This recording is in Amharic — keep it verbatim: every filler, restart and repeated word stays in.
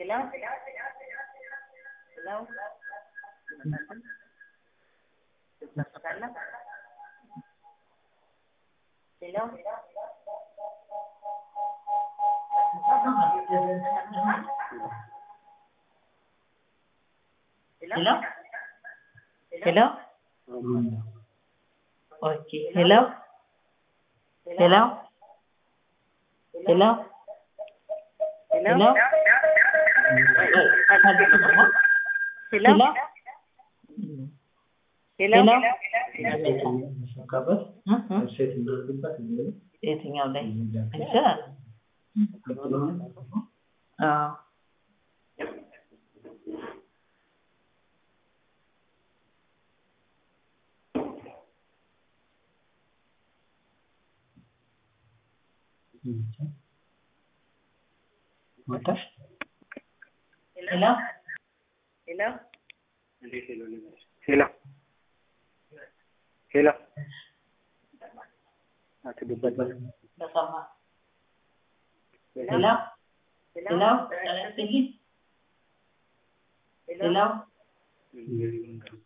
Hello? Hello? Hello? Hello? Hello? Okay. Hello? Hello? Hello? Hello? Hello? Hello? Kabar? የትኛው ላይ እንሰራ? አዎ ወጣሽ? ሄሎ ሄሎ ሄሎ ሄሎ አትደበቅ ለሰማ ሄሎ ሄሎ ሄሎ ሄሎ